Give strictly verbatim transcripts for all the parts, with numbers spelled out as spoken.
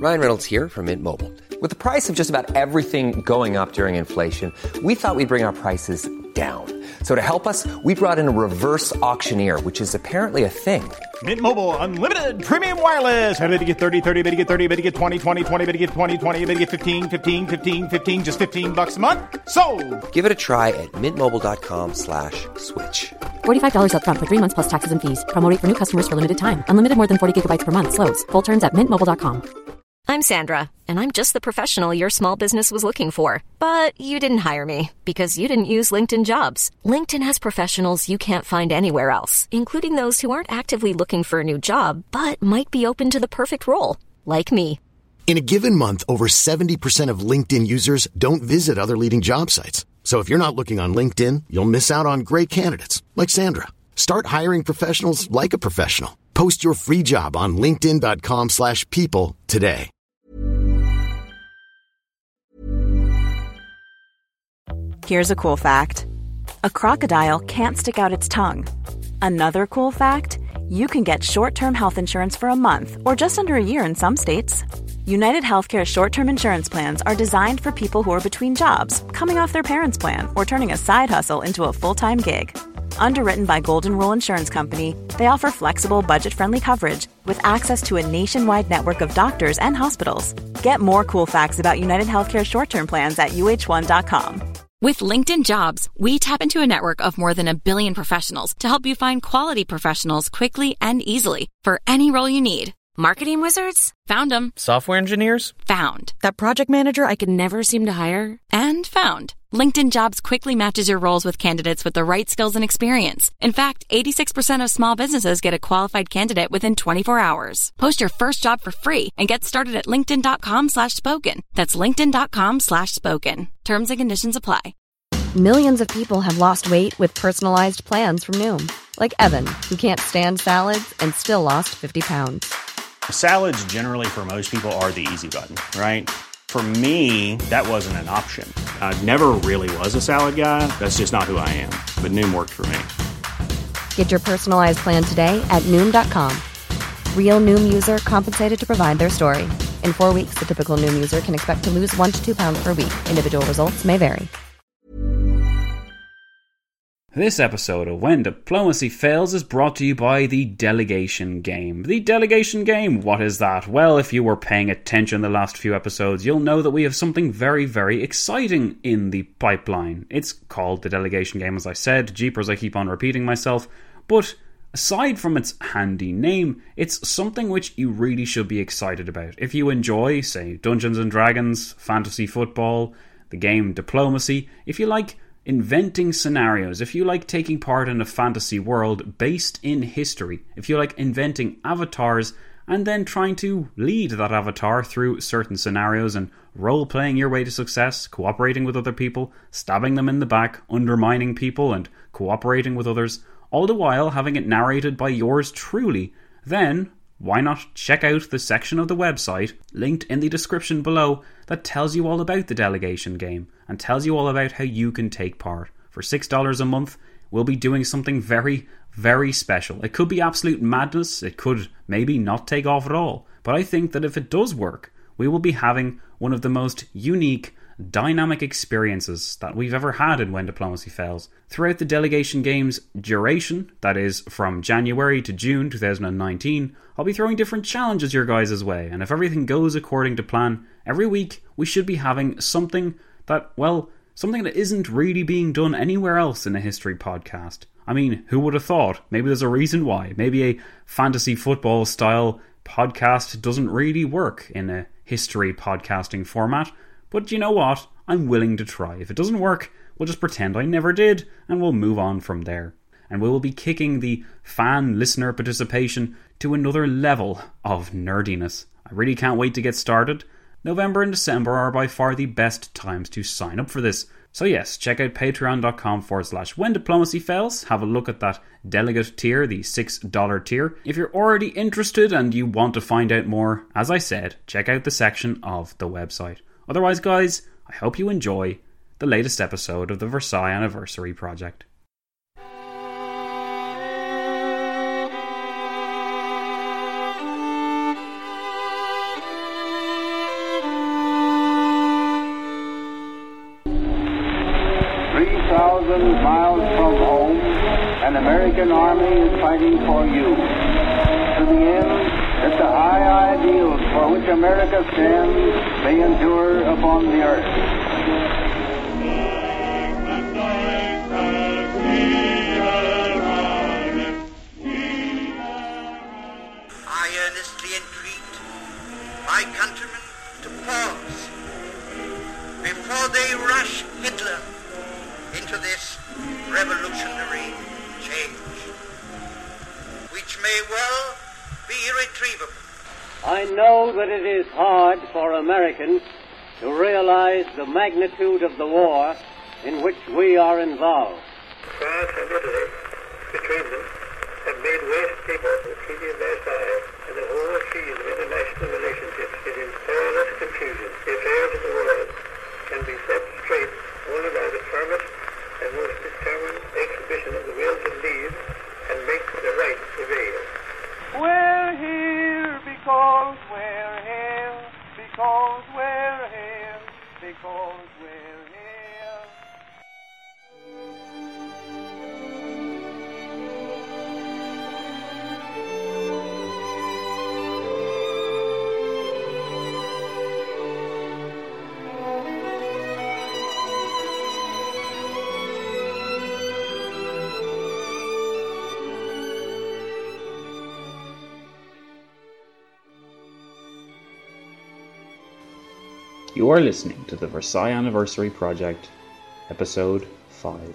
Ryan Reynolds here from Mint Mobile. With the price of just about everything going up during inflation, we thought we'd bring our prices down. So to help us, we brought in a reverse auctioneer, which is apparently a thing. Mint Mobile Unlimited Premium Wireless. How to get thirty, thirty, how to get thirty, how to get twenty, twenty, twenty, how to get twenty, twenty, how to get fifteen, fifteen, fifteen, fifteen, just fifteen bucks a month? Sold! Give it a try at mintmobile.com slash switch. forty-five dollars up front for three months plus taxes and fees. Promo rate for new customers for limited time. Unlimited more than forty gigabytes per month. Slows full terms at mint mobile dot com. I'm Sandra, and I'm just the professional your small business was looking for. But you didn't hire me because you didn't use LinkedIn Jobs. LinkedIn has professionals you can't find anywhere else, including those who aren't actively looking for a new job, but might be open to the perfect role, like me. In a given month, over seventy percent of LinkedIn users don't visit other leading job sites. So if you're not looking on LinkedIn, you'll miss out on great candidates like Sandra. Start hiring professionals like a professional. Post your free job on linkedin.com slash people today. Here's a cool fact. A crocodile can't stick out its tongue. Another cool fact, you can get short-term health insurance for a month or just under a year in some states. United Healthcare short-term insurance plans are designed for people who are between jobs, coming off their parents' plan, or turning a side hustle into a full-time gig. Underwritten by Golden Rule Insurance Company, they offer flexible, budget-friendly coverage with access to a nationwide network of doctors and hospitals. Get more cool facts about United Healthcare short-term plans at U H one dot com. With LinkedIn Jobs, we tap into a network of more than a billion professionals to help you find quality professionals quickly and easily for any role you need. Marketing wizards? Found them. Software engineers? Found. That project manager I could never seem to hire? And found. LinkedIn Jobs quickly matches your roles with candidates with the right skills and experience. In fact, eighty-six percent of small businesses get a qualified candidate within twenty-four hours. Post your first job for free and get started at linkedin.com slash spoken. That's linkedin.com slash spoken. Terms and conditions apply. Millions of people have lost weight with personalized plans from Noom. Like Evan, who can't stand salads and still lost fifty pounds. Salads generally for most people are the easy button, right? For me, that wasn't an option. I never really was a salad guy. That's just not who I am. But Noom worked for me. Get your personalized plan today at Noom dot com. Real Noom user compensated to provide their story. In four weeks, the typical Noom user can expect to lose one to two pounds per week. Individual results may vary. This episode of When Diplomacy Fails is brought to you by the Delegation Game. The Delegation Game, what is that? Well, if you were paying attention the last few episodes, you'll know that we have something very, very exciting in the pipeline. It's called the Delegation Game, as I said. Jeepers, I keep on repeating myself. But aside from its handy name, it's something which you really should be excited about. If you enjoy, say, Dungeons and Dragons, fantasy football, the game Diplomacy, if you like inventing scenarios, if you like taking part in a fantasy world based in history, if you like inventing avatars and then trying to lead that avatar through certain scenarios and role-playing your way to success, cooperating with other people, stabbing them in the back, undermining people and cooperating with others, all the while having it narrated by yours truly, then why not check out the section of the website, linked in the description below, that tells you all about the Delegation Game and tells you all about how you can take part. For six dollars a month, we'll be doing something very, very special. It could be absolute madness, it could maybe not take off at all, but I think that if it does work, we will be having one of the most unique, dynamic experiences that we've ever had in When Diplomacy Fails. Throughout the Delegation Game's duration, that is from January to June twenty nineteen, I'll be throwing different challenges your guys' way, and if everything goes according to plan, every week we should be having something that, well, something that isn't really being done anywhere else in a history podcast. I mean, who would have thought? Maybe there's a reason why. Maybe a fantasy football style podcast doesn't really work in a history podcasting format. But you know what? I'm willing to try. If it doesn't work, we'll just pretend I never did, and we'll move on from there. And we will be kicking the fan-listener participation to another level of nerdiness. I really can't wait to get started. November and December are by far the best times to sign up for this. So yes, check out patreon.com forward slash when diplomacy fails. Have a look at that delegate tier, the six dollars tier. If you're already interested and you want to find out more, as I said, check out the section of the website. Otherwise, guys, I hope you enjoy the latest episode of the Versailles Anniversary Project. thousand miles from home, an American army is fighting for you. To the end that the high ideals for which America stands may endure upon the earth. I earnestly entreat my countrymen to pause before they rush Hitler into this revolutionary change, which may well be irretrievable. I know that it is hard for Americans to realize the magnitude of the war in which we are involved. France and Italy, between them, have made waste paper the Treaty of Versailles, and the whole field of international relationships is in perilous confusion. The affairs of the world can be set straight only by the firmest and most determined exhibition of the will to lead and make the right prevail. We're here because we're here, because we're here, because we're here. You are listening to the Versailles Anniversary Project, Episode five.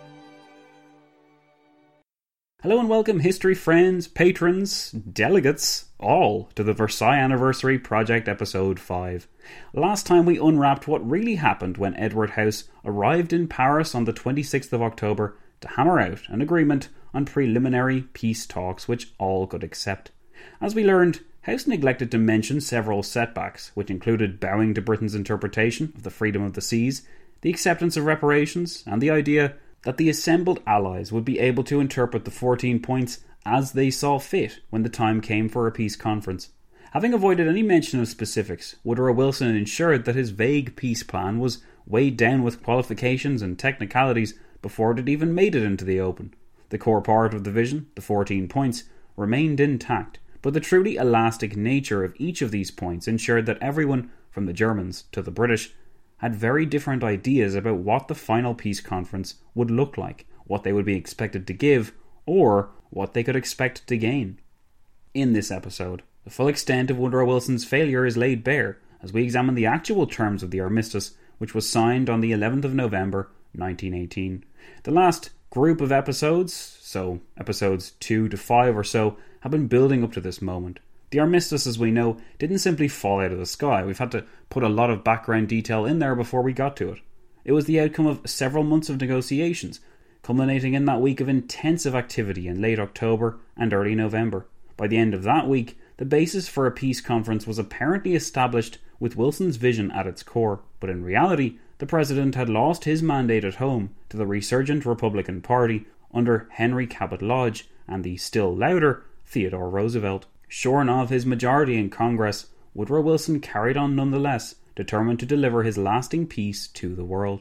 Hello and welcome, history friends, patrons, delegates, all to the Versailles Anniversary Project Episode five. Last time we unwrapped what really happened when Edward House arrived in Paris on the twenty-sixth of October to hammer out an agreement on preliminary peace talks which all could accept. As we learned, House neglected to mention several setbacks, which included bowing to Britain's interpretation of the freedom of the seas, the acceptance of reparations, and the idea that the assembled allies would be able to interpret the fourteen points as they saw fit when the time came for a peace conference. Having avoided any mention of specifics, Woodrow Wilson ensured that his vague peace plan was weighed down with qualifications and technicalities before it had even made it into the open. The core part of the vision, the fourteen points, remained intact, but the truly elastic nature of each of these points ensured that everyone, from the Germans to the British, had very different ideas about what the final peace conference would look like, what they would be expected to give, or what they could expect to gain. In this episode, the full extent of Woodrow Wilson's failure is laid bare as we examine the actual terms of the armistice, which was signed on the eleventh of November nineteen eighteen. The last group of episodes, so episodes two to five or so, have been building up to this moment. The armistice, as we know, didn't simply fall out of the sky. We've had to put a lot of background detail in there before we got to it. It was the outcome of several months of negotiations, culminating in that week of intensive activity in late October and early November. By the end of that week, the basis for a peace conference was apparently established with Wilson's vision at its core, but in reality, the President had lost his mandate at home to the resurgent Republican Party under Henry Cabot Lodge and the still louder Theodore Roosevelt. Shorn of his majority in Congress, Woodrow Wilson carried on nonetheless, determined to deliver his lasting peace to the world.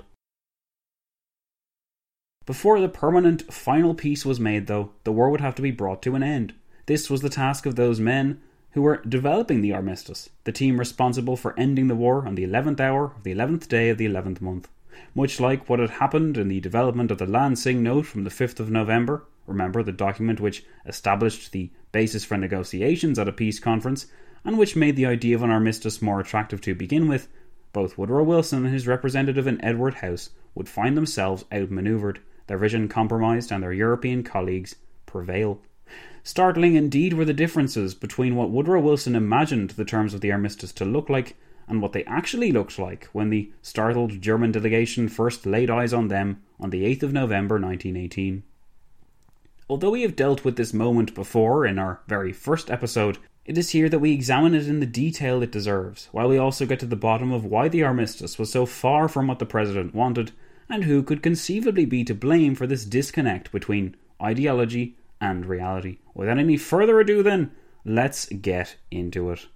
Before the permanent final peace was made, though, the war would have to be brought to an end. This was the task of those men who were developing the armistice, the team responsible for ending the war on the eleventh hour of the eleventh day of the eleventh month. Much like what had happened in the development of the Lansing Note from the fifth of November, remember the document which established the basis for negotiations at a peace conference, and which made the idea of an armistice more attractive to begin with, both Woodrow Wilson and his representative in Edward House would find themselves outmanoeuvred, their vision compromised, and their European colleagues prevail. Startling indeed were the differences between what Woodrow Wilson imagined the terms of the armistice to look like and what they actually looked like when the startled German delegation first laid eyes on them on the eighth of November nineteen eighteen. Although we have dealt with this moment before in our very first episode, it is here that we examine it in the detail it deserves, while we also get to the bottom of why the armistice was so far from what the President wanted, and who could conceivably be to blame for this disconnect between ideology and reality. Without any further ado then, let's get into it.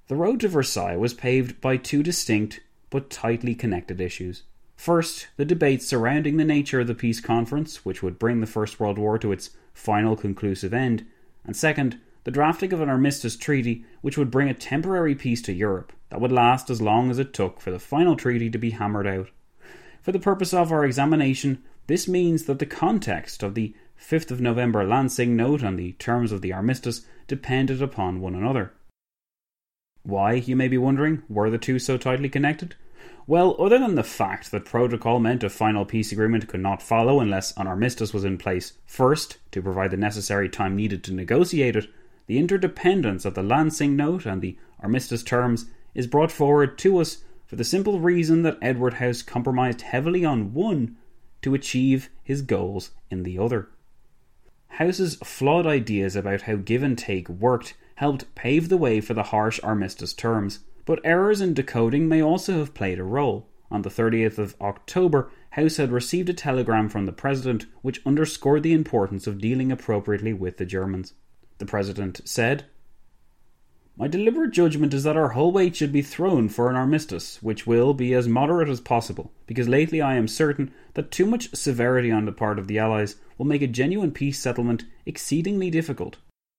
The road to Versailles was paved by two distinct but tightly connected issues. First, the debates surrounding the nature of the peace conference, which would bring the First World War to its final conclusive end, and second, the drafting of an armistice treaty which would bring a temporary peace to Europe that would last as long as it took for the final treaty to be hammered out. For the purpose of our examination, this means that the context of the fifth of November Lansing Note and the terms of the armistice depended upon one another. Why, you may be wondering, were the two so tightly connected? Well, other than the fact that protocol meant a final peace agreement could not follow unless an armistice was in place first to provide the necessary time needed to negotiate it, the interdependence of the Lansing Note and the armistice terms is brought forward to us for the simple reason that Edward House compromised heavily on one to achieve his goals in the other. House's flawed ideas about how give and take worked helped pave the way for the harsh armistice terms, but errors in decoding may also have played a role. On the thirtieth of October, House had received a telegram from the President which underscored the importance of dealing appropriately with the Germans. The President said, "My deliberate judgment is that our whole weight should be thrown for an armistice, which will be as moderate as possible, because lately I am certain that too much severity on the part of the Allies will make a genuine peace settlement exceedingly difficult."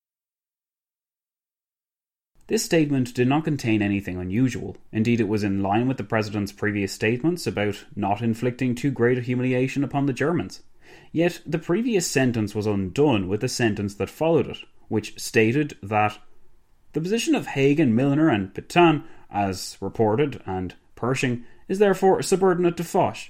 This statement did not contain anything unusual. Indeed, it was in line with the President's previous statements about not inflicting too great a humiliation upon the Germans. Yet the previous sentence was undone with the sentence that followed it, which stated that the position of Haig and Milner and Pétain, as reported, and Pershing, is therefore subordinate to Foch.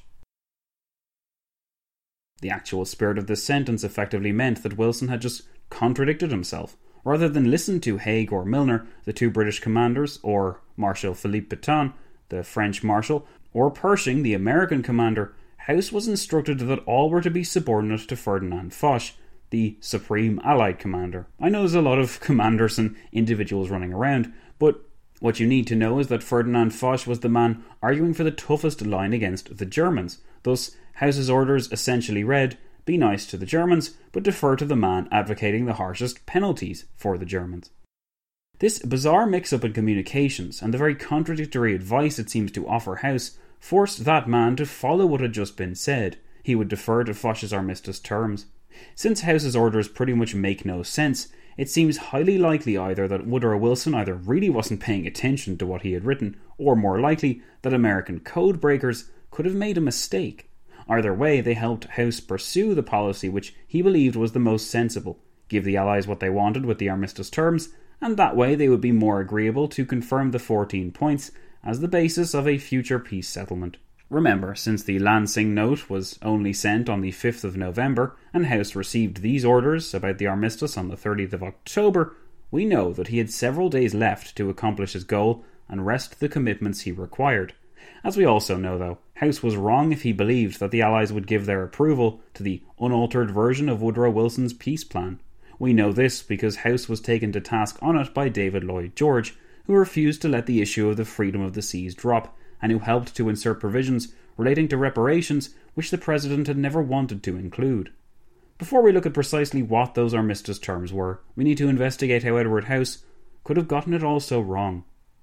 The actual spirit of this sentence effectively meant that Wilson had just contradicted himself. Rather than listen to Haig or Milner, the two British commanders, or Marshal Philippe Pétain, the French marshal, or Pershing, the American commander, House was instructed that all were to be subordinate to Ferdinand Foch, the Supreme Allied Commander. I know there's a lot of commanders and individuals running around, but what you need to know is that Ferdinand Foch was the man arguing for the toughest line against the Germans. Thus, House's orders essentially read, "Be nice to the Germans, but defer to the man advocating the harshest penalties for the Germans." This bizarre mix-up in communications, and the very contradictory advice it seems to offer House, forced that man to follow what had just been said. He would defer to Foch's armistice terms. Since House's orders pretty much make no sense, it seems highly likely either that Woodrow Wilson either really wasn't paying attention to what he had written, or more likely that American code breakers could have made a mistake. Either way, they helped House pursue the policy which he believed was the most sensible, give the Allies what they wanted with the armistice terms, and that way they would be more agreeable to confirm the fourteen points as the basis of a future peace settlement. Remember, since the Lansing Note was only sent on the fifth of November, and House received these orders about the armistice on the thirtieth of October, we know that he had several days left to accomplish his goal and wrest the commitments he required. As we also know, though, House was wrong if he believed that the Allies would give their approval to the unaltered version of Woodrow Wilson's peace plan. We know this because House was taken to task on it by David Lloyd George, who refused to let the issue of the freedom of the seas drop, and who helped to insert provisions relating to reparations which the President had never wanted to include. Before we look at precisely what those armistice terms were, we need to investigate how Edward House could have gotten it all so wrong.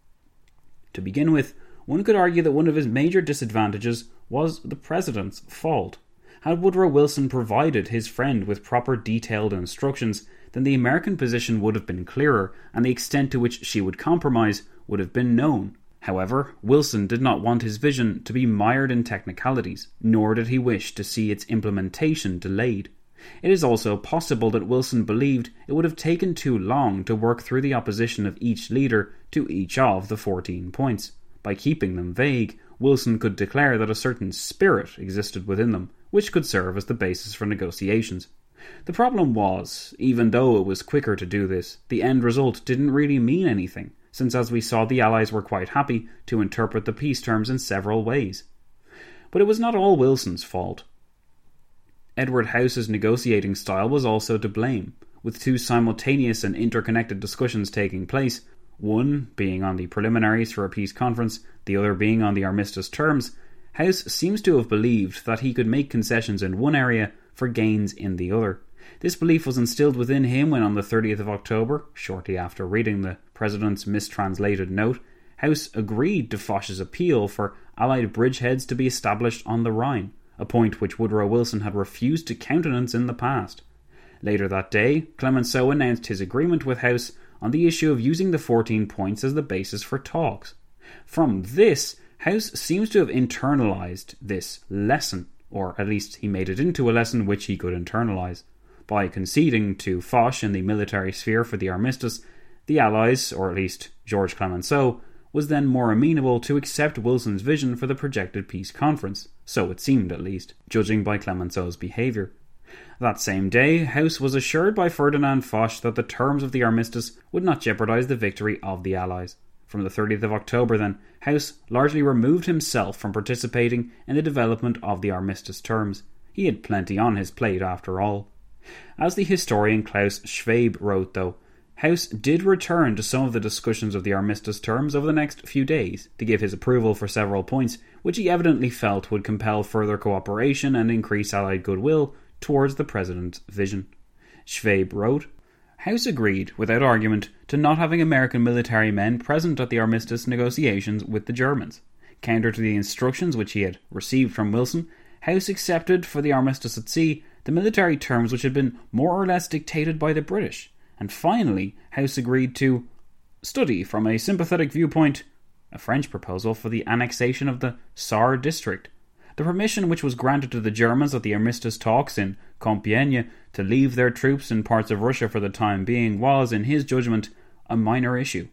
To begin with, one could argue that one of his major disadvantages was the President's fault. Had Woodrow Wilson provided his friend with proper detailed instructions, then the American position would have been clearer, and the extent to which she would compromise would have been known. However, Wilson did not want his vision to be mired in technicalities, nor did he wish to see its implementation delayed. It is also possible that Wilson believed it would have taken too long to work through the opposition of each leader to each of the fourteen points. By keeping them vague, Wilson could declare that a certain spirit existed within them, which could serve as the basis for negotiations. The problem was, even though it was quicker to do this, the end result didn't really mean anything, since as we saw the Allies were quite happy to interpret the peace terms in several ways. But it was not all Wilson's fault. Edward House's negotiating style was also to blame, with two simultaneous and interconnected discussions taking place, one being on the preliminaries for a peace conference, the other being on the armistice terms. House seems to have believed that he could make concessions in one area for gains in the other. This belief was instilled within him when on the thirtieth of October, shortly after reading the President's mistranslated note, House agreed to Foch's appeal for Allied bridgeheads to be established on the Rhine, a point which Woodrow Wilson had refused to countenance in the past. Later that day, Clemenceau announced his agreement with House on the issue of using the fourteen points as the basis for talks. From this, House seems to have internalized this lesson, or at least he made it into a lesson which he could internalize. By conceding to Foch in the military sphere for the armistice, the Allies, or at least George Clemenceau, was then more amenable to accept Wilson's vision for the projected peace conference, so it seemed at least, judging by Clemenceau's behaviour. That same day, House was assured by Ferdinand Foch that the terms of the armistice would not jeopardise the victory of the Allies. From the thirtieth of October then, House largely removed himself from participating in the development of the armistice terms. He had plenty on his plate after all. As the historian Klaus Schwab wrote though, House did return to some of the discussions of the armistice terms over the next few days to give his approval for several points which he evidently felt would compel further cooperation and increase Allied goodwill towards the President's vision. Schwab wrote, House agreed, without argument, to not having American military men present at the armistice negotiations with the Germans. Counter to the instructions which he had received from Wilson, House accepted for the armistice at sea the military terms which had been more or less dictated by the British. And finally, House agreed to study from a sympathetic viewpoint a French proposal for the annexation of the Sarre district. The permission which was granted to the Germans at the armistice talks in Compiègne to leave their troops in parts of Russia for the time being was, in his judgment, a minor issue.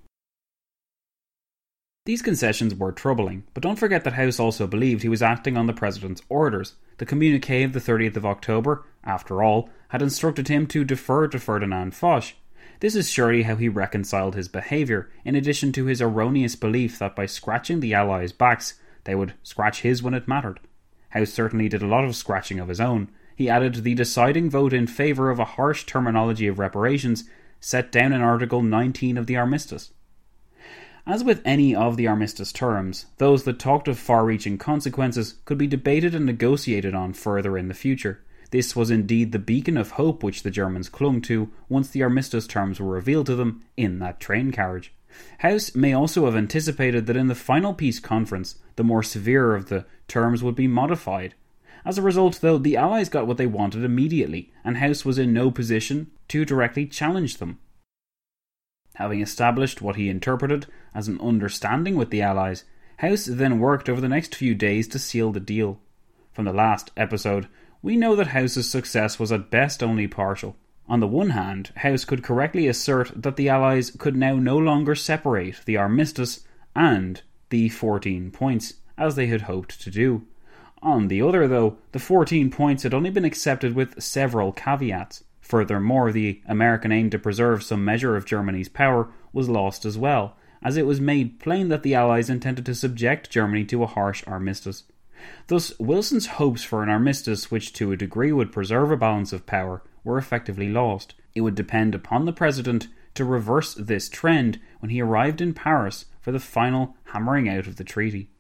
These concessions were troubling, but don't forget that House also believed he was acting on the President's orders. The communiqué of the thirtieth of October, after all, had instructed him to defer to Ferdinand Foch. This is surely how he reconciled his behaviour, in addition to his erroneous belief that by scratching the Allies' backs, they would scratch his when it mattered. House certainly did a lot of scratching of his own. He added the deciding vote in favour of a harsh terminology of reparations set down in Article nineteen of the Armistice. As with any of the armistice terms, those that talked of far-reaching consequences could be debated and negotiated on further in the future. This was indeed the beacon of hope which the Germans clung to once the armistice terms were revealed to them in that train carriage. House may also have anticipated that in the final peace conference, the more severe of the terms would be modified. As a result, though, the Allies got what they wanted immediately, and House was in no position to directly challenge them. Having established what he interpreted as an understanding with the Allies, House then worked over the next few days to seal the deal. From the last episode, we know that House's success was at best only partial. On the one hand, House could correctly assert that the Allies could now no longer separate the armistice and the fourteen points, as they had hoped to do. On the other, though, the fourteen points had only been accepted with several caveats. Furthermore, the American aim to preserve some measure of Germany's power was lost as well, as it was made plain that the Allies intended to subject Germany to a harsh armistice. Thus, Wilson's hopes for an armistice which to a degree would preserve a balance of power were effectively lost. It would depend upon the President to reverse this trend when he arrived in Paris for the final hammering out of the treaty.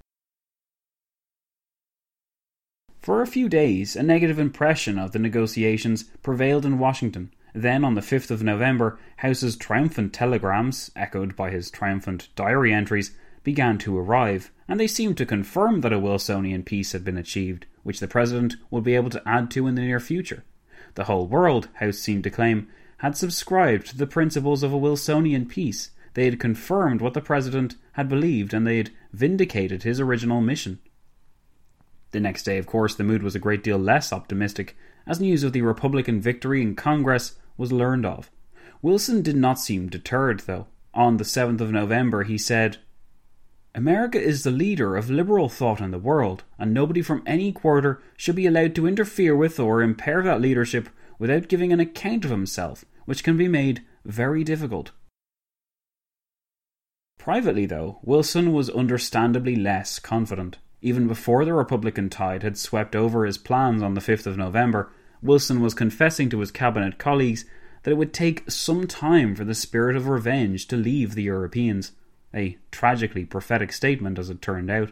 For a few days, a negative impression of the negotiations prevailed in Washington. Then, on the fifth of November, House's triumphant telegrams, echoed by his triumphant diary entries, began to arrive, and they seemed to confirm that a Wilsonian peace had been achieved, which the President would be able to add to in the near future. The whole world, House seemed to claim, had subscribed to the principles of a Wilsonian peace. They had confirmed what the President had believed, and they had vindicated his original mission. The next day, of course, the mood was a great deal less optimistic, as news of the Republican victory in Congress was learned of. Wilson did not seem deterred, though. On the seventh of November, he said, "America is the leader of liberal thought in the world, and nobody from any quarter should be allowed to interfere with or impair that leadership without giving an account of himself, which can be made very difficult." Privately, though, Wilson was understandably less confident. Even before the Republican tide had swept over his plans on the fifth of November, Wilson was confessing to his cabinet colleagues that it would take some time for the spirit of revenge to leave the Europeans. A tragically prophetic statement, as it turned out.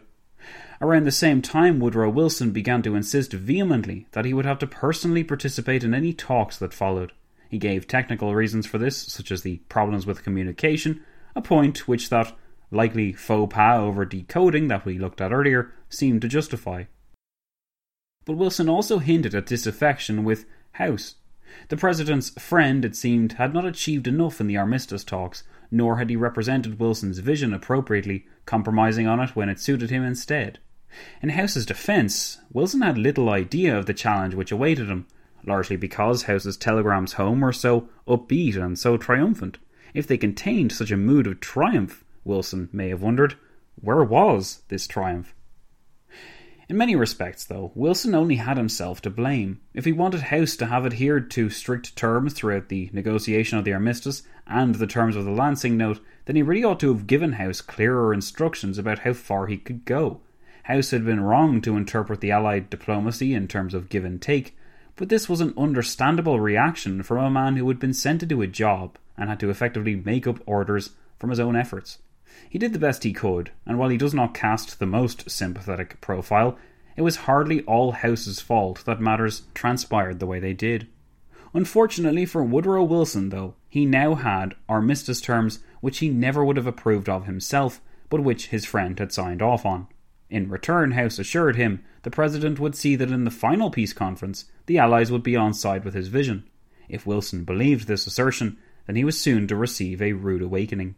Around the same time, Woodrow Wilson began to insist vehemently that he would have to personally participate in any talks that followed. He gave technical reasons for this, such as the problems with communication, a point which that likely faux pas over decoding that we looked at earlier seemed to justify. But Wilson also hinted at disaffection with House. The President's friend, it seemed, had not achieved enough in the armistice talks, nor had he represented Wilson's vision appropriately, compromising on it when it suited him instead. In House's defence, Wilson had little idea of the challenge which awaited him, largely because House's telegrams home were so upbeat and so triumphant. If they contained such a mood of triumph, Wilson may have wondered, where was this triumph? In many respects, though, Wilson only had himself to blame. If he wanted House to have adhered to strict terms throughout the negotiation of the armistice and the terms of the Lansing Note, then he really ought to have given House clearer instructions about how far he could go. House had been wrong to interpret the Allied diplomacy in terms of give and take, but this was an understandable reaction from a man who had been sent to do a job and had to effectively make up orders from his own efforts. He did the best he could, and while he does not cast the most sympathetic profile, it was hardly all House's fault that matters transpired the way they did. Unfortunately for Woodrow Wilson, though, he now had armistice terms which he never would have approved of himself, but which his friend had signed off on. In return, House assured him the President would see that in the final peace conference, the Allies would be on side with his vision. If Wilson believed this assertion, then he was soon to receive a rude awakening.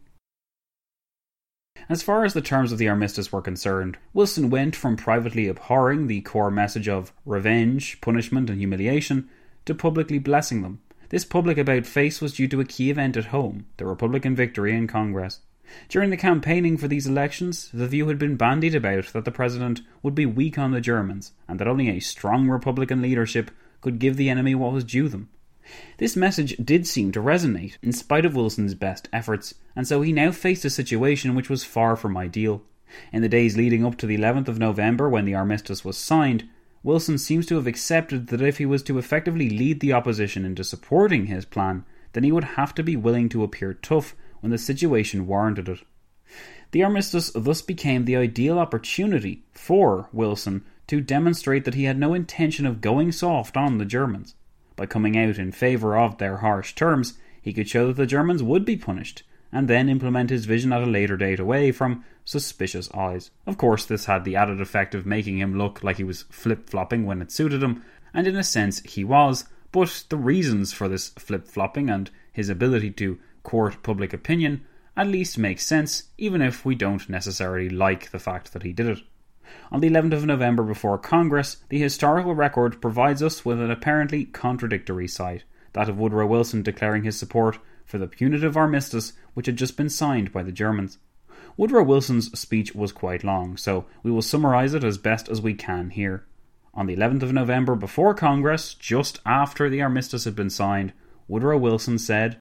As far as the terms of the armistice were concerned, Wilson went from privately abhorring the core message of revenge, punishment and humiliation to publicly blessing them. This public about-face was due to a key event at home, the Republican victory in Congress. During the campaigning for these elections, the view had been bandied about that the President would be weak on the Germans, and that only a strong Republican leadership could give the enemy what was due them. This message did seem to resonate, in spite of Wilson's best efforts, and so he now faced a situation which was far from ideal. In the days leading up to the eleventh of November, when the armistice was signed, Wilson seems to have accepted that if he was to effectively lead the opposition into supporting his plan, then he would have to be willing to appear tough when the situation warranted it. The armistice thus became the ideal opportunity for Wilson to demonstrate that he had no intention of going soft on the Germans. By coming out in favour of their harsh terms, he could show that the Germans would be punished, and then implement his vision at a later date away from suspicious eyes. Of course, this had the added effect of making him look like he was flip-flopping when it suited him, and in a sense he was, but the reasons for this flip-flopping and his ability to court public opinion at least make sense, even if we don't necessarily like the fact that he did it. On the eleventh of November before Congress, the historical record provides us with an apparently contradictory side, that of Woodrow Wilson declaring his support for the punitive armistice which had just been signed by the Germans. Woodrow Wilson's speech was quite long, so we will summarise it as best as we can here. On the eleventh of November before Congress, just after the armistice had been signed, Woodrow Wilson said,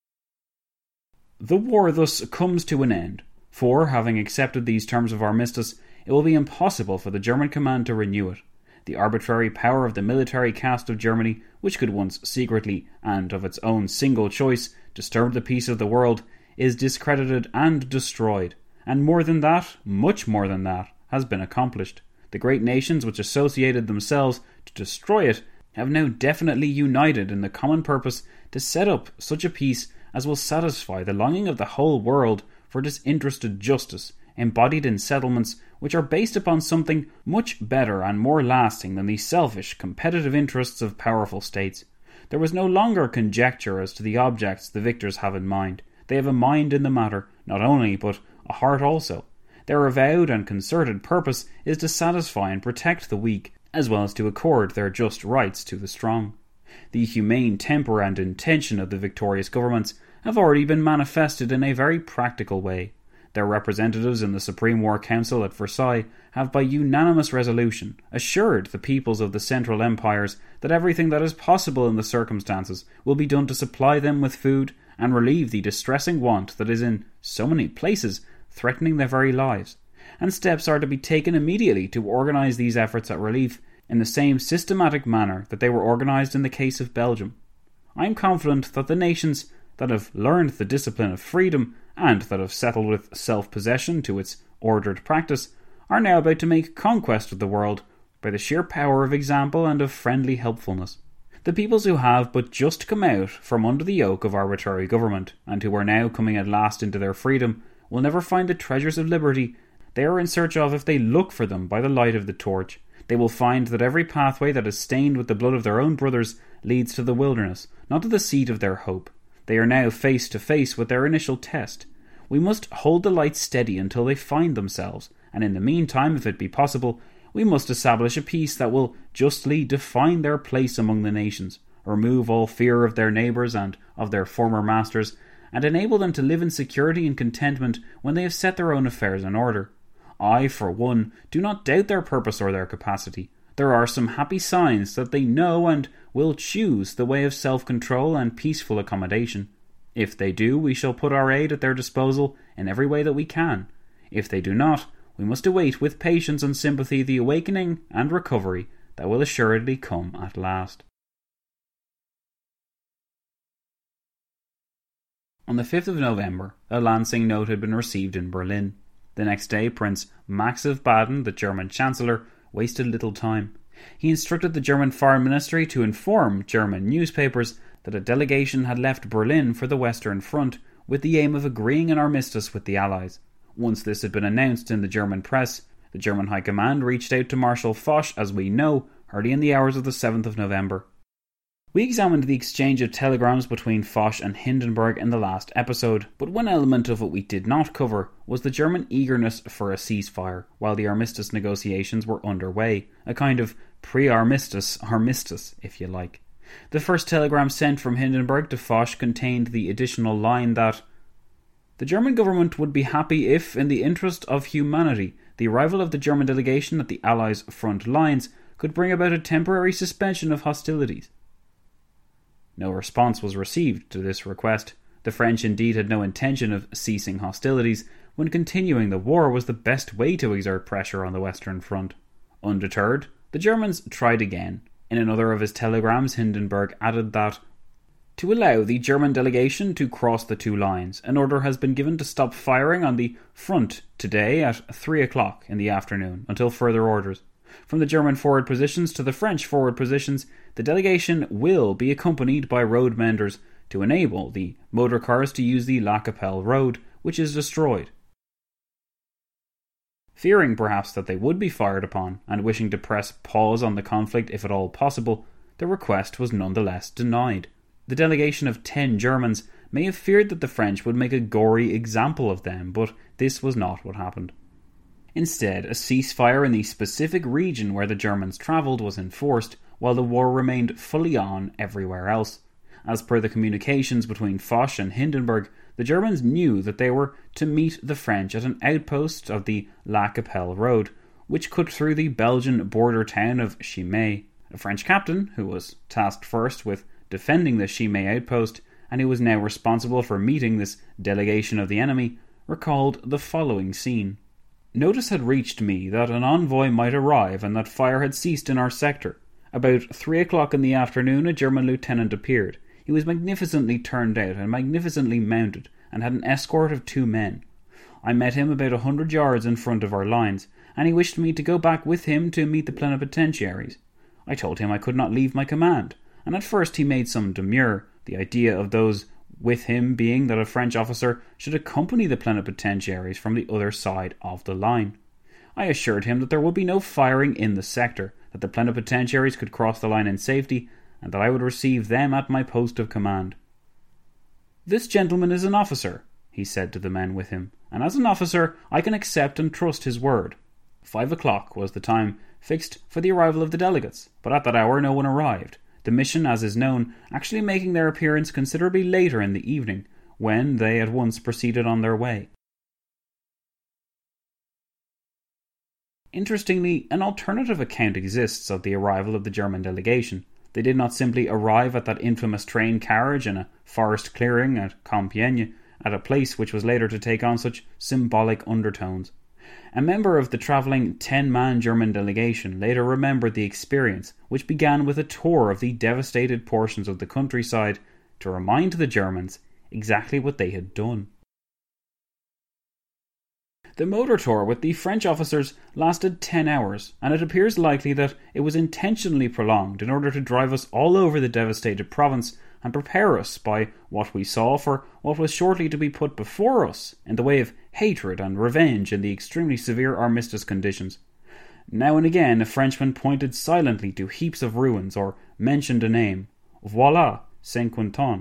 "The war thus comes to an end, for, having accepted these terms of armistice, it will be impossible for the German command to renew it. The arbitrary power of the military caste of Germany, which could once secretly, and of its own single choice, disturb the peace of the world, is discredited and destroyed, and more than that, much more than that, has been accomplished. The great nations which associated themselves to destroy it have now definitely united in the common purpose to set up such a peace as will satisfy the longing of the whole world for disinterested justice, embodied in settlements which are based upon something much better and more lasting than the selfish, competitive interests of powerful states. There was no longer conjecture as to the objects the victors have in mind. They have a mind in the matter, not only, but a heart also. Their avowed and concerted purpose is to satisfy and protect the weak, as well as to accord their just rights to the strong. The humane temper and intention of the victorious governments have already been manifested in a very practical way. Their representatives in the Supreme War Council at Versailles have by unanimous resolution assured the peoples of the Central Empires that everything that is possible in the circumstances will be done to supply them with food and relieve the distressing want that is in so many places threatening their very lives, and steps are to be taken immediately to organise these efforts at relief in the same systematic manner that they were organised in the case of Belgium. I am confident that the nations that have learned the discipline of freedom and that have settled with self-possession to its ordered practice are now about to make conquest of the world by the sheer power of example and of friendly helpfulness. The peoples who have but just come out from under the yoke of arbitrary government, and who are now coming at last into their freedom, will never find the treasures of liberty they are in search of if they look for them by the light of the torch. They will find that every pathway that is stained with the blood of their own brothers leads to the wilderness, not to the seat of their hope. They are now face to face with their initial test. We must hold the light steady until they find themselves, and in the meantime, if it be possible, we must establish a peace that will justly define their place among the nations, remove all fear of their neighbours and of their former masters, and enable them to live in security and contentment when they have set their own affairs in order. I, for one, do not doubt their purpose or their capacity. There are some happy signs that they know and will choose the way of self-control and peaceful accommodation. If they do, we shall put our aid at their disposal in every way that we can. If they do not, we must await with patience and sympathy the awakening and recovery that will assuredly come at last. On the fifth of November, a Lansing note had been received in Berlin. The next day, Prince Max of Baden, the German Chancellor, wasted little time. He instructed the German Foreign Ministry to inform German newspapers that a delegation had left Berlin for the Western Front with the aim of agreeing an armistice with the Allies. Once this had been announced in the German press, the German High Command reached out to Marshal Foch, as we know, early in the hours of the seventh of November. We examined the exchange of telegrams between Foch and Hindenburg in the last episode, but one element of it we did not cover was the German eagerness for a ceasefire while the armistice negotiations were underway, a kind of pre-armistice armistice, if you like. The first telegram sent from Hindenburg to Foch contained the additional line that the German government would be happy if, in the interest of humanity, the arrival of the German delegation at the Allies' front lines could bring about a temporary suspension of hostilities. No response was received to this request. The French indeed had no intention of ceasing hostilities, when continuing the war was the best way to exert pressure on the Western Front. Undeterred, the Germans tried again. In another of his telegrams, Hindenburg added that to allow the German delegation to cross the two lines, an order has been given to stop firing on the front today at three o'clock in the afternoon until further orders. From the German forward positions to the French forward positions, the delegation will be accompanied by road menders to enable the motor cars to use the La Capelle road, which is destroyed. Fearing perhaps that they would be fired upon, and wishing to press pause on the conflict if at all possible, the request was nonetheless denied. The delegation of ten Germans may have feared that the French would make a gory example of them, but this was not what happened. Instead, a ceasefire in the specific region where the Germans travelled was enforced, while the war remained fully on everywhere else. As per the communications between Foch and Hindenburg, the Germans knew that they were to meet the French at an outpost of the La Capelle road, which cut through the Belgian border town of Chimay. A French captain, who was tasked first with defending the Chimay outpost, and who was now responsible for meeting this delegation of the enemy, recalled the following scene. Notice had reached me that an envoy might arrive and that fire had ceased in our sector. About three o'clock in the afternoon a German lieutenant appeared. He was magnificently turned out and magnificently mounted, and had an escort of two men. I met him about a hundred yards in front of our lines, and he wished me to go back with him to meet the plenipotentiaries. I told him I could not leave my command, and at first he made some demur, the idea of those with him being that a French officer should accompany the plenipotentiaries from the other side of the line. I assured him that there would be no firing in the sector, that the plenipotentiaries could cross the line in safety, and that I would receive them at my post of command. "This gentleman is an officer," he said to the men with him, "and as an officer I can accept and trust his word." Five o'clock was the time fixed for the arrival of the delegates, but at that hour no one arrived, the mission, as is known, actually making their appearance considerably later in the evening, when they at once proceeded on their way. Interestingly, an alternative account exists of the arrival of the German delegation. They did not simply arrive at that infamous train carriage in a forest clearing at Compiègne, at a place which was later to take on such symbolic undertones. A member of the travelling ten-man German delegation later remembered the experience, which began with a tour of the devastated portions of the countryside to remind the Germans exactly what they had done. The motor tour with the French officers lasted ten hours, and it appears likely that it was intentionally prolonged in order to drive us all over the devastated province and prepare us by what we saw for what was shortly to be put before us in the way of hatred and revenge in the extremely severe armistice conditions. Now and again a Frenchman pointed silently to heaps of ruins or mentioned a name. Voilà, Saint-Quentin.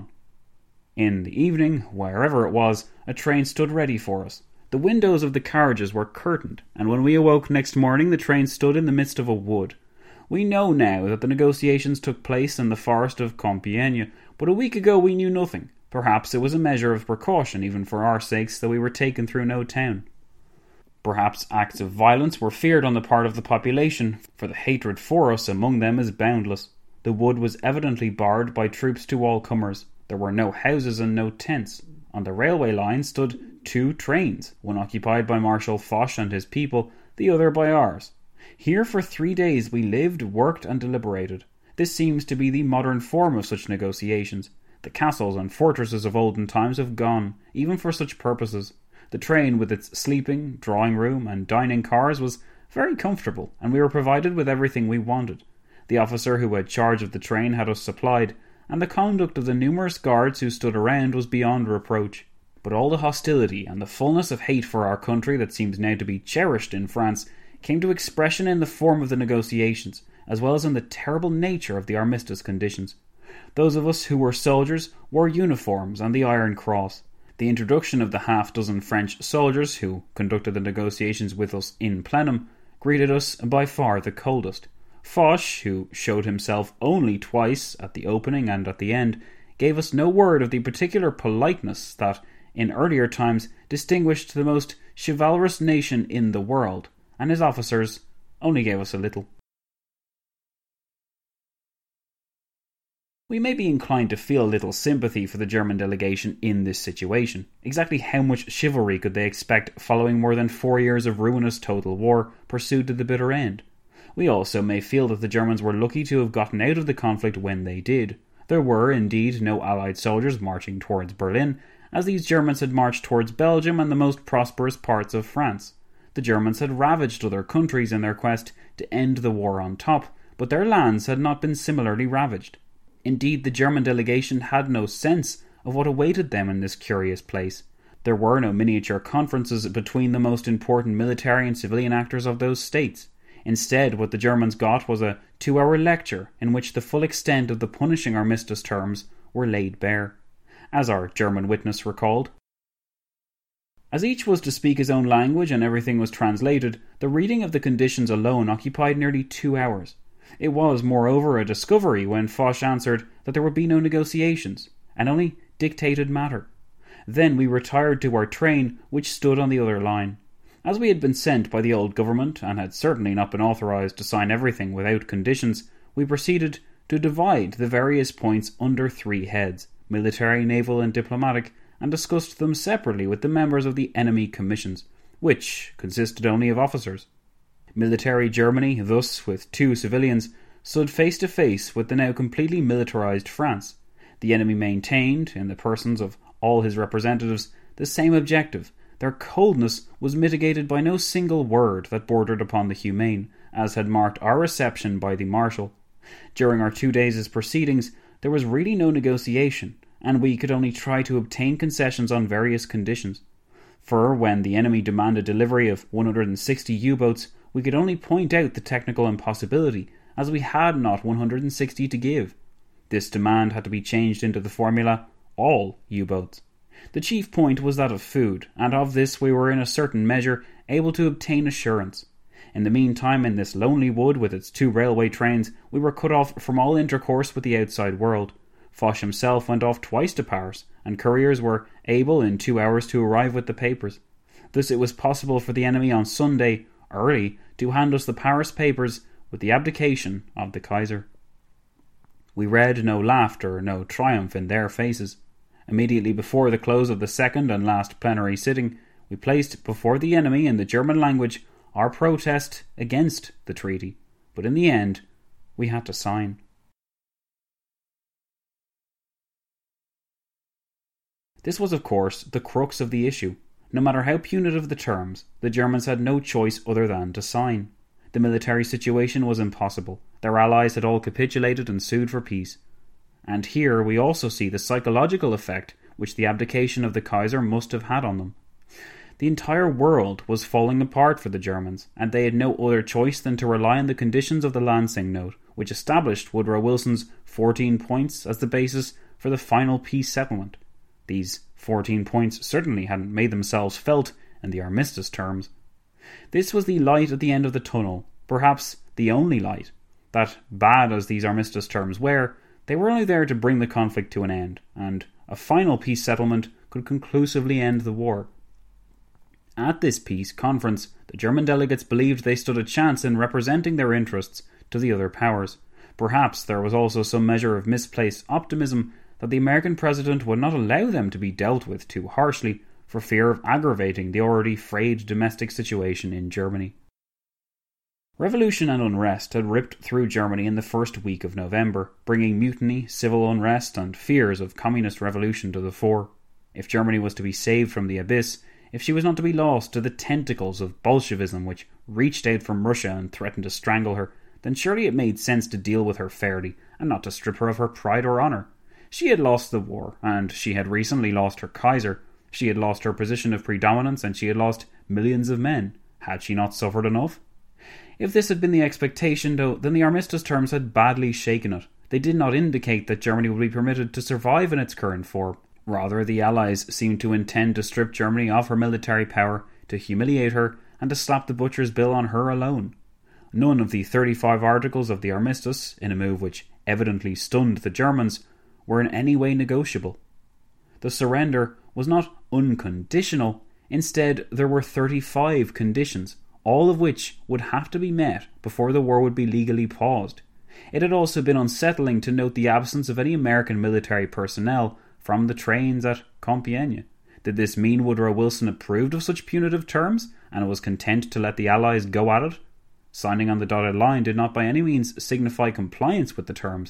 In the evening, wherever it was, a train stood ready for us. The windows of the carriages were curtained, and when we awoke next morning the train stood in the midst of a wood. We know now that the negotiations took place in the forest of Compiègne, but a week ago we knew nothing. Perhaps it was a measure of precaution, even for our sakes, that we were taken through no town. Perhaps acts of violence were feared on the part of the population, for the hatred for us among them is boundless. The wood was evidently barred by troops to all comers. There were no houses and no tents. On the railway line stood two trains, one occupied by Marshal Foch and his people, the other by ours. Here for three days we lived, worked and deliberated. This seems to be the modern form of such negotiations. The castles and fortresses of olden times have gone, even for such purposes. The train, with its sleeping, drawing room and dining cars, was very comfortable, and we were provided with everything we wanted. The officer who had charge of the train had us supplied, and the conduct of the numerous guards who stood around was beyond reproach. But all the hostility and the fullness of hate for our country that seems now to be cherished in France came to expression in the form of the negotiations, as well as in the terrible nature of the armistice conditions. Those of us who were soldiers wore uniforms and the Iron Cross. The introduction of the half-dozen French soldiers who conducted the negotiations with us in plenum greeted us by far the coldest. Foch, who showed himself only twice, at the opening and at the end, gave us no word of the particular politeness that, in earlier times, distinguished the most chivalrous nation in the world, and his officers only gave us a little. We may be inclined to feel a little sympathy for the German delegation in this situation. Exactly how much chivalry could they expect following more than four years of ruinous total war pursued to the bitter end? We also may feel that the Germans were lucky to have gotten out of the conflict when they did. There were, indeed, no Allied soldiers marching towards Berlin, as these Germans had marched towards Belgium and the most prosperous parts of France. The Germans had ravaged other countries in their quest to end the war on top, but their lands had not been similarly ravaged. Indeed, the German delegation had no sense of what awaited them in this curious place. There were no miniature conferences between the most important military and civilian actors of those states. Instead, what the Germans got was a two-hour lecture in which the full extent of the punishing armistice terms were laid bare. As our German witness recalled, as each was to speak his own language and everything was translated, the reading of the conditions alone occupied nearly two hours. It was, moreover, a discovery when Foch answered that there would be no negotiations, and only dictated matter. Then we retired to our train, which stood on the other line. As we had been sent by the old government, and had certainly not been authorised to sign everything without conditions, we proceeded to divide the various points under three heads, military, naval and diplomatic, and discussed them separately with the members of the enemy commissions, which consisted only of officers. Military Germany, thus, with two civilians, stood face to face with the now completely militarised France. The enemy maintained, in the persons of all his representatives, the same objective. Their coldness was mitigated by no single word that bordered upon the humane, as had marked our reception by the Marshal. During our two days' proceedings, there was really no negotiation, and we could only try to obtain concessions on various conditions. For when the enemy demanded delivery of one hundred sixty U-boats, we could only point out the technical impossibility, as we had not one hundred sixty to give. This demand had to be changed into the formula, all U-boats. The chief point was that of food, and of this we were in a certain measure able to obtain assurance. In the meantime, in this lonely wood with its two railway trains, we were cut off from all intercourse with the outside world. Foch himself went off twice to Paris, and couriers were able in two hours to arrive with the papers. Thus it was possible for the enemy on Sunday, early, to hand us the Paris papers with the abdication of the Kaiser. We read no laughter, no triumph in their faces. Immediately before the close of the second and last plenary sitting, we placed before the enemy in the German language our protest against the treaty, but in the end we had to sign. This was, of course, the crux of the issue. No matter how punitive the terms, the Germans had no choice other than to sign. The military situation was impossible. Their allies had all capitulated and sued for peace. And here we also see the psychological effect which the abdication of the Kaiser must have had on them. The entire world was falling apart for the Germans, and they had no other choice than to rely on the conditions of the Lansing Note, which established Woodrow Wilson's fourteen points as the basis for the final peace settlement. These fourteen points certainly hadn't made themselves felt in the armistice terms. This was the light at the end of the tunnel, perhaps the only light. That, bad as these armistice terms were, they were only there to bring the conflict to an end, and a final peace settlement could conclusively end the war. At this peace conference, the German delegates believed they stood a chance in representing their interests to the other powers. Perhaps there was also some measure of misplaced optimism that the American president would not allow them to be dealt with too harshly for fear of aggravating the already frayed domestic situation in Germany. Revolution and unrest had ripped through Germany in the first week of November, bringing mutiny, civil unrest, and fears of communist revolution to the fore. If Germany was to be saved from the abyss, if she was not to be lost to the tentacles of Bolshevism which reached out from Russia and threatened to strangle her, then surely it made sense to deal with her fairly, and not to strip her of her pride or honour. She had lost the war, and she had recently lost her Kaiser. She had lost her position of predominance, and she had lost millions of men. Had she not suffered enough? If this had been the expectation, though, then the armistice terms had badly shaken it. They did not indicate that Germany would be permitted to survive in its current form. Rather, the Allies seemed to intend to strip Germany of her military power, to humiliate her, and to slap the butcher's bill on her alone. None of the thirty-five articles of the armistice, in a move which evidently stunned the Germans, were in any way negotiable. The surrender was not unconditional. Instead, there were thirty-five conditions, all of which would have to be met before the war would be legally paused. It had also been unsettling to note the absence of any American military personnel from the trains at Compiègne. Did this mean Woodrow Wilson approved of such punitive terms and was content to let the Allies go at it? Signing on the dotted line did not by any means signify compliance with the terms.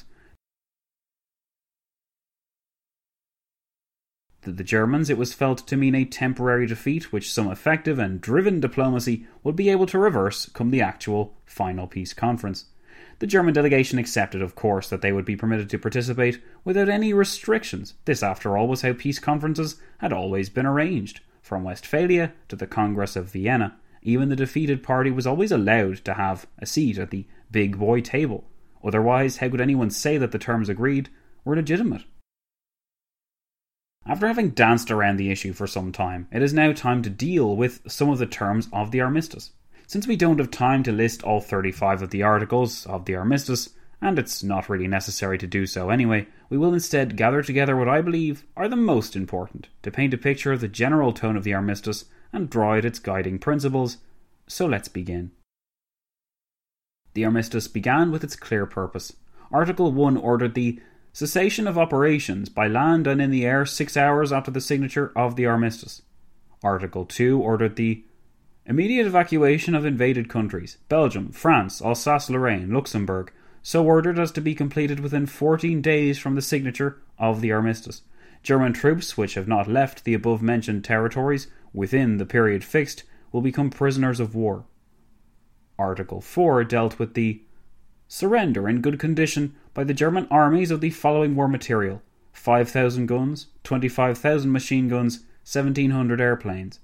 To the Germans, it was felt to mean a temporary defeat which some effective and driven diplomacy would be able to reverse come the actual final peace conference. The German delegation accepted, of course, that they would be permitted to participate without any restrictions. This, after all, was how peace conferences had always been arranged. From Westphalia to the Congress of Vienna, even the defeated party was always allowed to have a seat at the big boy table. Otherwise, how could anyone say that the terms agreed were legitimate? After having danced around the issue for some time, it is now time to deal with some of the terms of the armistice. Since we don't have time to list all thirty-five of the articles of the armistice, and it's not really necessary to do so anyway, we will instead gather together what I believe are the most important, to paint a picture of the general tone of the armistice and draw out its guiding principles. So let's begin. The armistice began with its clear purpose. Article one ordered the cessation of operations by land and in the air six hours after the signature of the armistice. Article two ordered the immediate evacuation of invaded countries, Belgium, France, Alsace-Lorraine, Luxembourg, so ordered as to be completed within fourteen days from the signature of the armistice. German troops which have not left the above-mentioned territories within the period fixed will become prisoners of war. Article four dealt with the surrender in good condition by the German armies of the following war material: five thousand guns, twenty-five thousand machine guns, seventeen hundred airplanes.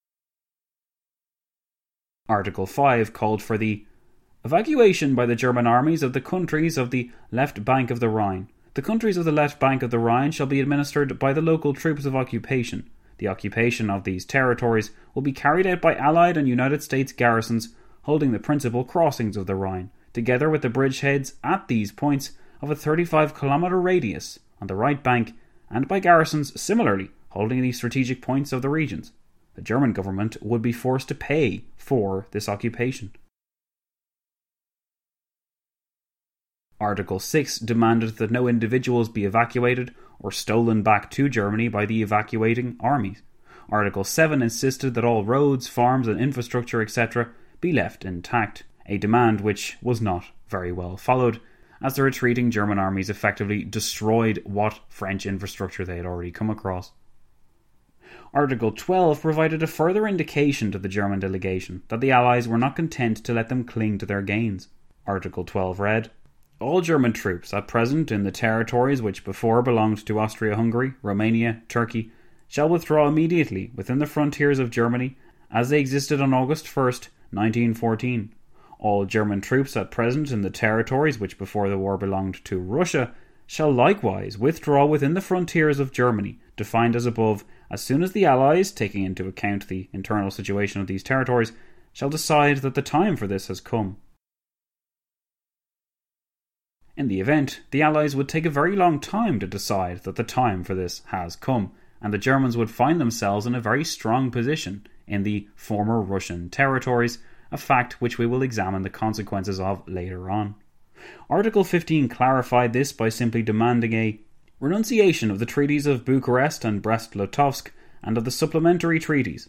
Article five called for the evacuation by the German armies of the countries of the left bank of the Rhine. The countries of the left bank of the Rhine shall be administered by the local troops of occupation. The occupation of these territories will be carried out by Allied and United States garrisons holding the principal crossings of the Rhine, together with the bridgeheads at these points of a thirty-five kilometre radius on the right bank, and by garrisons similarly holding the strategic points of the regions. The German government would be forced to pay for this occupation. Article six demanded that no individuals be evacuated or stolen back to Germany by the evacuating armies. Article seven insisted that all roads, farms and infrastructure, et cetera be left intact, a demand which was not very well followed, as the retreating German armies effectively destroyed what French infrastructure they had already come across. Article twelve provided a further indication to the German delegation that the Allies were not content to let them cling to their gains. Article twelve read, "All German troops at present in the territories which before belonged to Austria-Hungary, Romania, Turkey, shall withdraw immediately within the frontiers of Germany as they existed on August first, nineteen fourteen. All German troops at present in the territories which before the war belonged to Russia shall likewise withdraw within the frontiers of Germany, defined as above, as soon as the Allies, taking into account the internal situation of these territories, shall decide that the time for this has come." In the event, the Allies would take a very long time to decide that the time for this has come, and the Germans would find themselves in a very strong position in the former Russian territories, a fact which we will examine the consequences of later on. Article fifteen clarified this by simply demanding a renunciation of the treaties of Bucharest and Brest-Litovsk and of the supplementary treaties.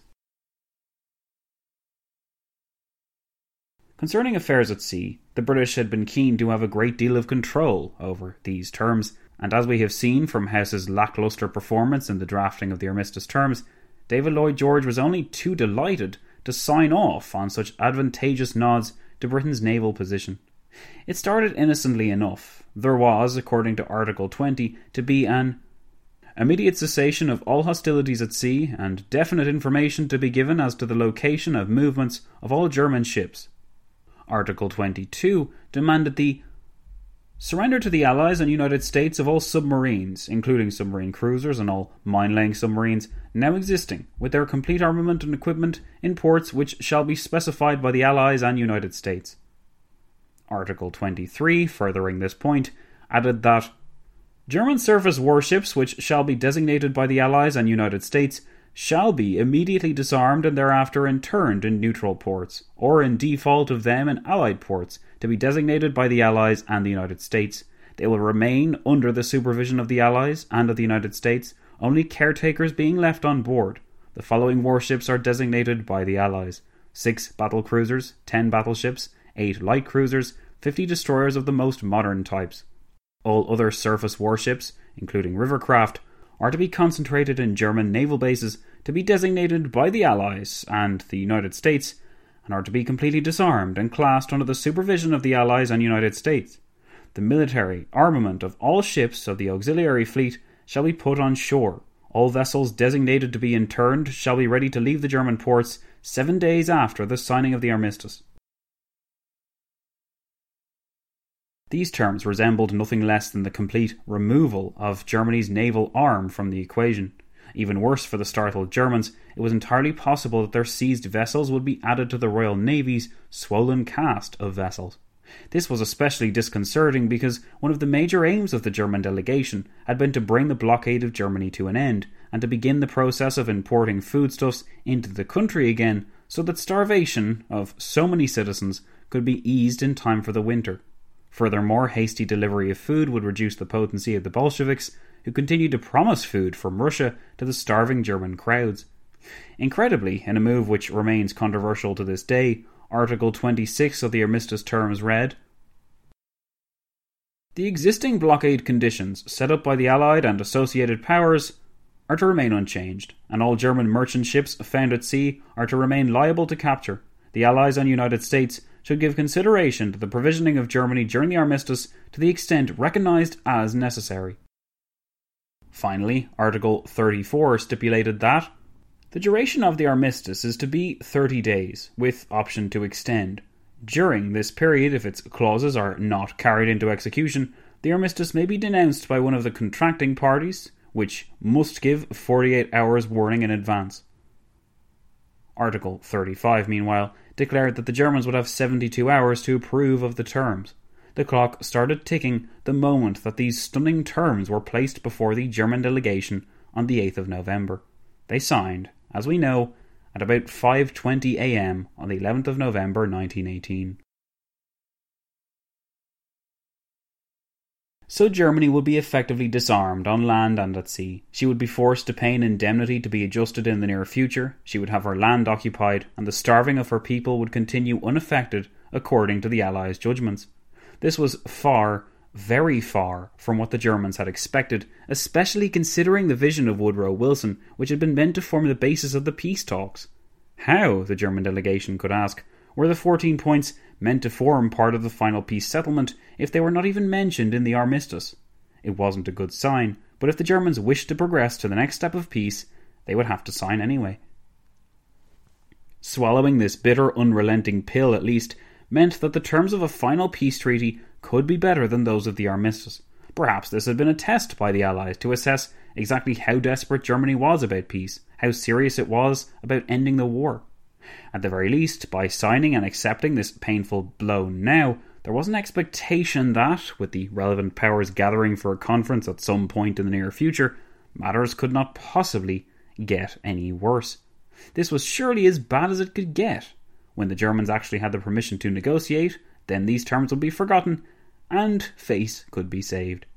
Concerning affairs at sea, the British had been keen to have a great deal of control over these terms, and as we have seen from House's lacklustre performance in the drafting of the armistice terms, David Lloyd George was only too delighted to sign off on such advantageous nods to Britain's naval position. It started innocently enough. There was, according to Article twenty, to be an immediate cessation of all hostilities at sea and definite information to be given as to the location of movements of all German ships. Article twenty-two demanded the surrender to the Allies and United States of all submarines, including submarine cruisers and all mine-laying submarines now existing, with their complete armament and equipment in ports which shall be specified by the Allies and United States. Article twenty-three, furthering this point, added that German surface warships which shall be designated by the Allies and United States shall be immediately disarmed and thereafter interned in neutral ports, or in default of them in Allied ports, to be designated by the Allies and the United States. They will remain under the supervision of the Allies and of the United States, only caretakers being left on board. The following warships are designated by the Allies: six battle cruisers, ten battleships, eight light cruisers, fifty destroyers of the most modern types. All other surface warships, including rivercraft, are to be concentrated in German naval bases, to be designated by the Allies and the United States, and are to be completely disarmed and classed under the supervision of the Allies and United States. The military armament of all ships of the auxiliary fleet shall be put on shore. All vessels designated to be interned shall be ready to leave the German ports seven days after the signing of the armistice. These terms resembled nothing less than the complete removal of Germany's naval arm from the equation. Even worse for the startled Germans, it was entirely possible that their seized vessels would be added to the Royal Navy's swollen cast of vessels. This was especially disconcerting because one of the major aims of the German delegation had been to bring the blockade of Germany to an end and to begin the process of importing foodstuffs into the country again so that starvation of so many citizens could be eased in time for the winter. Furthermore, hasty delivery of food would reduce the potency of the Bolsheviks, who continued to promise food from Russia to the starving German crowds. Incredibly, in a move which remains controversial to this day, Article twenty-six of the armistice terms read, "The existing blockade conditions set up by the Allied and associated powers are to remain unchanged, and all German merchant ships found at sea are to remain liable to capture. The Allies and United States should give consideration to the provisioning of Germany during the armistice to the extent recognised as necessary." Finally, Article thirty-four stipulated that the duration of the armistice is to be thirty days, with option to extend. During this period, if its clauses are not carried into execution, the armistice may be denounced by one of the contracting parties, which must give forty-eight hours warning in advance. Article thirty-five, meanwhile, declared that the Germans would have seventy-two hours to approve of the terms. The clock started ticking the moment that these stunning terms were placed before the German delegation on the eighth of November. They signed, as we know, at about five twenty a m on the eleventh of November nineteen eighteen. So Germany would be effectively disarmed on land and at sea. She would be forced to pay an indemnity to be adjusted in the near future, she would have her land occupied, and the starving of her people would continue unaffected according to the Allies' judgments. This was far, very far from what the Germans had expected, especially considering the vision of Woodrow Wilson, which had been meant to form the basis of the peace talks. How, the German delegation could ask, were the fourteen points meant to form part of the final peace settlement if they were not even mentioned in the armistice? It wasn't a good sign, but if the Germans wished to progress to the next step of peace, they would have to sign anyway. Swallowing this bitter, unrelenting pill, at least, meant that the terms of a final peace treaty could be better than those of the armistice. Perhaps this had been a test by the Allies to assess exactly how desperate Germany was about peace, how serious it was about ending the war. At the very least, by signing and accepting this painful blow now, there was an expectation that, with the relevant powers gathering for a conference at some point in the near future, matters could not possibly get any worse. This was surely as bad as it could get. When the Germans actually had the permission to negotiate, then these terms would be forgotten, and face could be saved.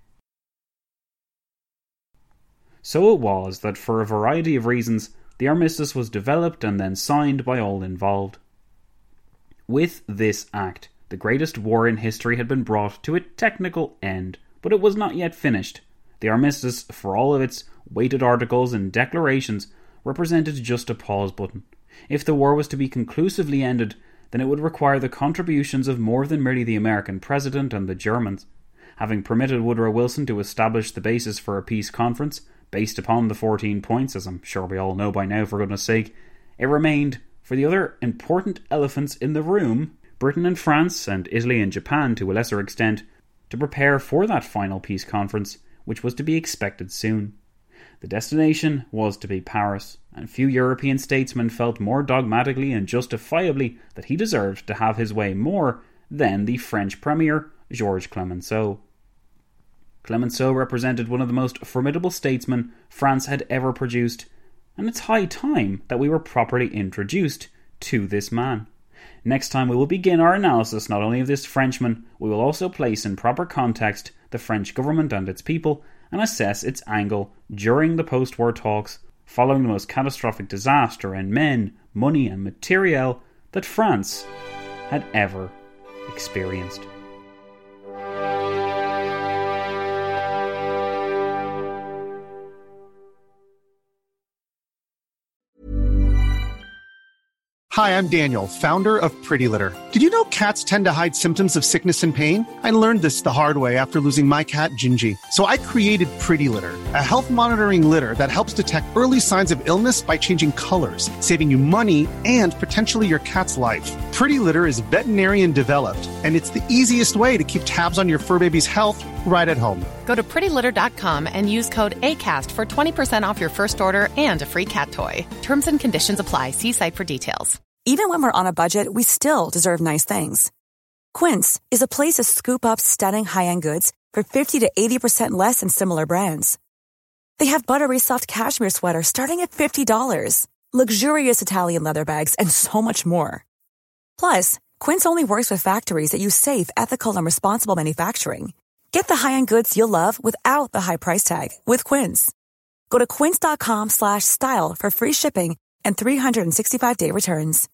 So it was that for a variety of reasons, the armistice was developed and then signed by all involved. With this act, the greatest war in history had been brought to a technical end, but it was not yet finished. The armistice, for all of its weighted articles and declarations, represented just a pause button. If the war was to be conclusively ended, then it would require the contributions of more than merely the American president and the Germans. Having permitted Woodrow Wilson to establish the basis for a peace conference, based upon the fourteen points, as I'm sure we all know by now for goodness sake, it remained for the other important elephants in the room, Britain and France, and Italy and Japan to a lesser extent, to prepare for that final peace conference, which was to be expected soon. The destination was to be Paris, and few European statesmen felt more dogmatically and justifiably that he deserved to have his way more than the French Premier, Georges Clemenceau. Clemenceau represented one of the most formidable statesmen France had ever produced, and it's high time that we were properly introduced to this man. Next time we will begin our analysis not only of this Frenchman, we will also place in proper context the French government and its people, and assess its angle during the post-war talks following the most catastrophic disaster in men, money and materiel that France had ever experienced. Hi, I'm Daniel, founder of Pretty Litter. Did you know cats tend to hide symptoms of sickness and pain? I learned this the hard way after losing my cat, Gingy. So I created Pretty Litter, a health monitoring litter that helps detect early signs of illness by changing colors, saving you money and potentially your cat's life. Pretty Litter is veterinarian developed, and it's the easiest way to keep tabs on your fur baby's health right at home. Go to pretty litter dot com and use code ACAST for twenty percent off your first order and a free cat toy. Terms and conditions apply. See site for details. Even when we're on a budget, we still deserve nice things. Quince is a place to scoop up stunning high-end goods for fifty to eighty percent less than similar brands. They have buttery soft cashmere sweaters starting at fifty dollars, luxurious Italian leather bags, and so much more. Plus, Quince only works with factories that use safe, ethical, and responsible manufacturing. Get the high-end goods you'll love without the high price tag with Quince. Go to quince dot com slash style for free shipping and three sixty-five day returns.